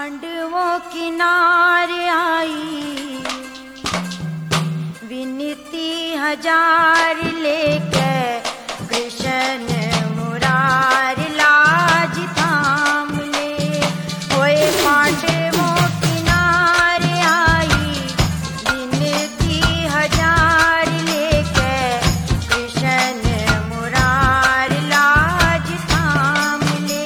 पांडवों किनारे आई विनती हजार लेकर कृष्ण मुरार लाज थाम ले। होए पांडवों किनारे आई विनती हजार लेकर कृष्ण मुरार लाज थाम ले।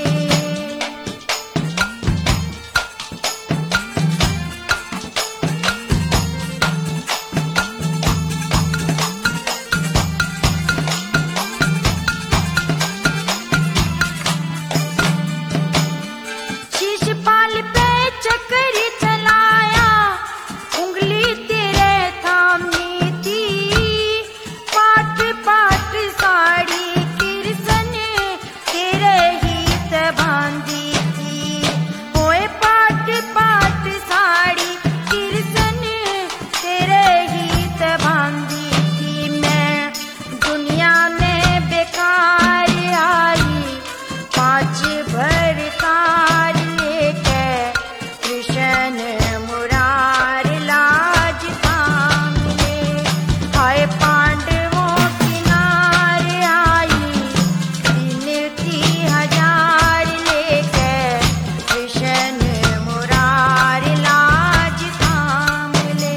शिषपाल पे चक्र चलाया उंगली तेरे थामनी थी। पाट पाट साड़ी कृष्ण तेरे हित बांधी थी। होए पाट पाट साड़ी कृष्ण तेरे हित बांधी थी। मैं दुनिया में बेकार आई पाँच भर कार लेकर कृष्ण मुरार लाज थाम ले। हाय पांडवों किनारे आई विनती हजार लेकर कृष्ण मुरार लाज थाम ले।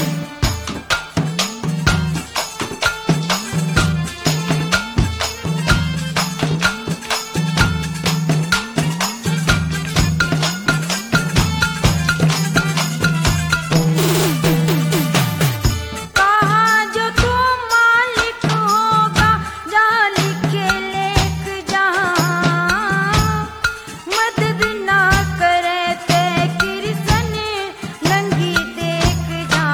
कहाँ जो तू मालिक होगा जा लिखे लेख जहाँ। मदद ना करे ते कृष्ण नंगी देख जा।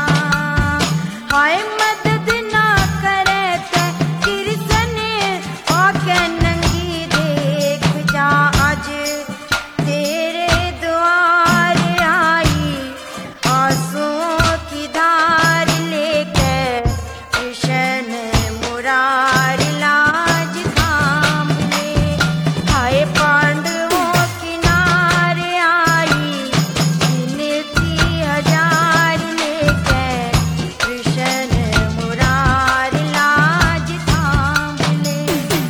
हाय मदद ना करे ते कृष्ण आके नंगी देख जा। आज तेरे द्वार आई आंसुओं की धार लेकर कृष्ण मुरार लाज थाम ले। हाय पांडवों किनारे आई विनती हजार लेकर कृष्ण मुरार लाज थाम ले।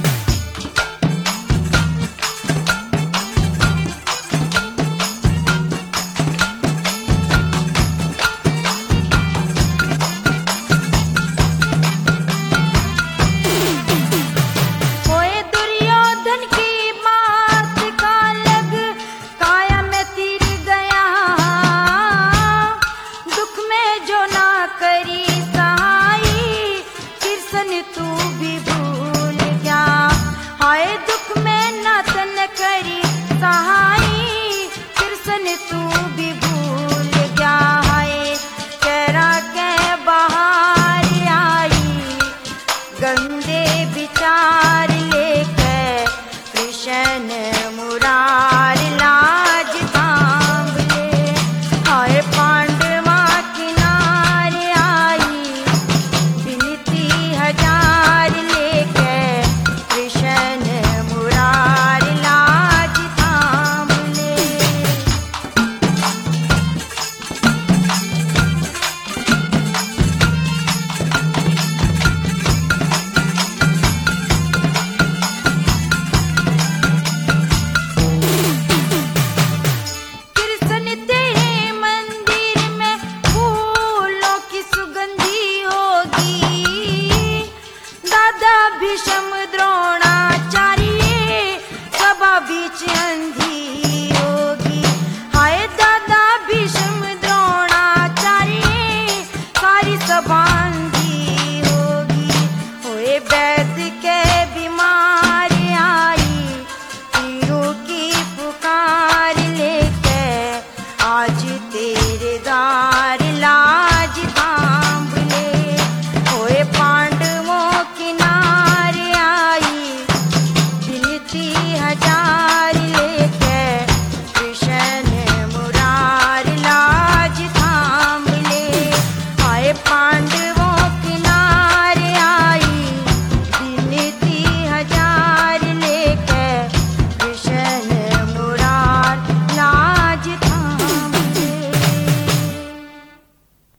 होए दुर्योधन की बात का लग काया में तीर गया। दुख में जो ना करी सहाई कृष्ण तू भी भूल गया। हाय दुख में ना तन करी सहाई कृष्ण तू भी भूल गया। हाय चेहरा के बाहर आई गंदे विचार लेकर कृष्ण मुरार लाज थाम ले। हाय पांडवा किनारे आई विनती हजार लेकर कृष्ण मुरार लाज थाम ले। कृष्ण तेरे मंदिर में फूलों की सुगंधी होगी। दादा भीष्म द्रोणाचार्य सभा बीच अंधी